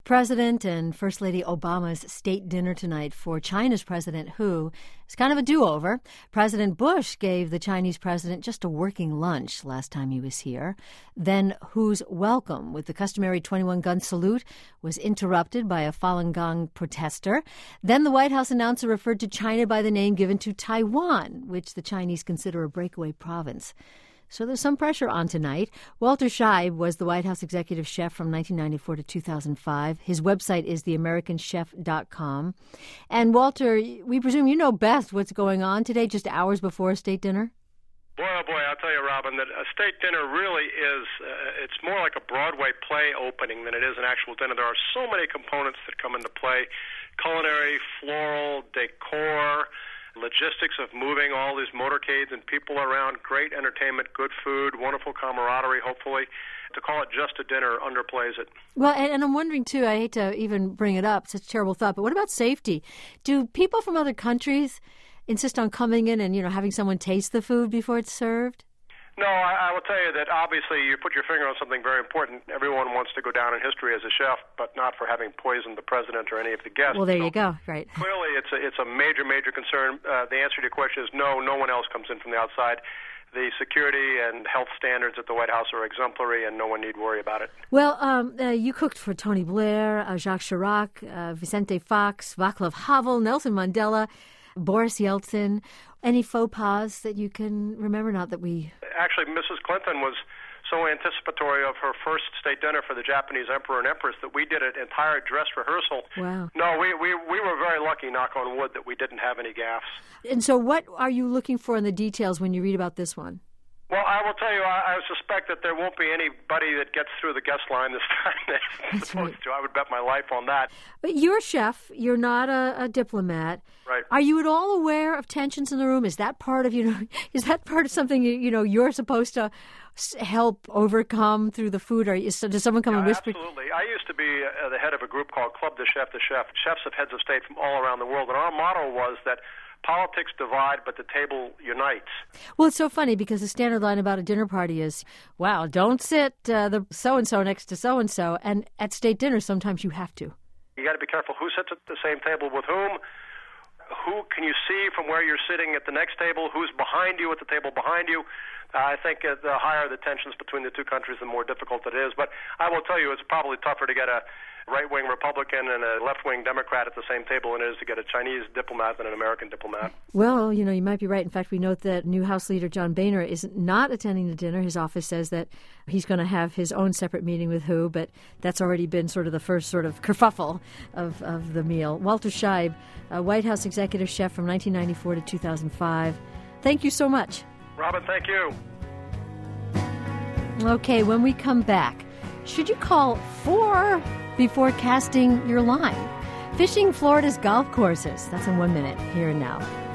President and First Lady Obama's state dinner tonight for China's President Hu is kind of a do-over. President Bush gave the Chinese president just a working lunch last time he was here. Then Hu's welcome with the customary 21-gun salute was interrupted by a Falun Gong protester. Then the White House announcer referred to China by the name given to Taiwan, which the Chinese consider a breakaway province. So there's some pressure on tonight. Walter Scheib was the White House executive chef from 1994 to 2005. His website is theamericanchef.com. And Walter, we presume you know best what's going on today, just hours before a state dinner? Boy, oh boy, I'll tell you, Robin, that a state dinner really is, it's more like a Broadway play opening than it is an actual dinner. There are so many components that come into play: culinary, floral, decor, logistics of moving all these motorcades and people around, great entertainment, good food, wonderful camaraderie, hopefully. To call it just a dinner underplays it. Well, and I'm wondering, too, I hate to even bring it up, such a terrible thought, but what about safety? Do people from other countries insist on coming in and, having someone taste the food before it's served? No, I will tell you that obviously you put your finger on something very important. Everyone wants to go down in history as a chef, but not for having poisoned the president or any of the guests. Well, there you go, right. Clearly, it's a major, major concern. The answer to your question is no one else comes in from the outside. The security and health standards at the White House are exemplary, and no one need worry about it. Well, you cooked for Tony Blair, Jacques Chirac, Vicente Fox, Václav Havel, Nelson Mandela, Boris Yeltsin. Any faux pas that you can remember? Not that we... Actually, Mrs. Clinton was so anticipatory of her first state dinner for the Japanese emperor and empress that we did an entire dress rehearsal. Wow. No, we were very lucky, knock on wood, that we didn't have any gaffes. And so what are you looking for in the details when you read about this one? Well, I will tell you, I suspect that there won't be anybody that gets through the guest line this time. That's right. I would bet my life on that. But you're a chef. You're not a diplomat. Right. Are you at all aware of tensions in the room? Is that part of Is that part of something you're supposed to help overcome through the food? Or does someone come and whisper? Absolutely. I used to be the head of a group called Club de Chef, chefs of heads of state from all around the world, and our motto was that politics divide, but the table unites. Well, it's so funny because the standard line about a dinner party is, wow, don't sit the so-and-so next to so-and-so. And at state dinners, sometimes you have to. You got to be careful who sits at the same table with whom. Who can you see from where you're sitting at the next table? Who's behind you at the table behind you? I think the higher the tensions between the two countries, the more difficult it is. But I will tell you, it's probably tougher to get a right-wing Republican and a left-wing Democrat at the same table than it is to get a Chinese diplomat than an American diplomat. Well, you might be right. In fact, we note that new House Leader John Boehner is not attending the dinner. His office says that he's going to have his own separate meeting with Hu, but that's already been sort of the first sort of kerfuffle of the meal. Walter Scheib, White House executive chef from 1994 to 2005. Thank you so much. Robin, thank you. Okay, when we come back, should you call 4 before casting your line? Fishing Florida's golf courses. That's in 1 minute, here and now.